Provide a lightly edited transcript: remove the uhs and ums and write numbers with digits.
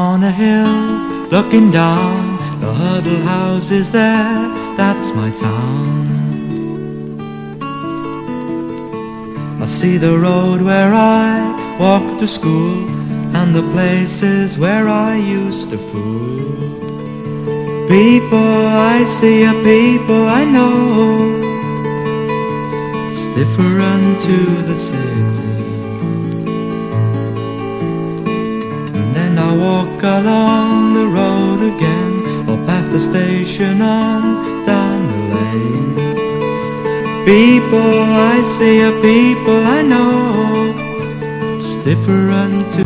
on a hill, looking down, the huddle house is there, that's my town. I see the road where I walk to school, and the places where I used to fool. People I see are people I know, it's different to the city. And then I walk along the road again, or past the station on down the lane. People I see are people I know, it's different to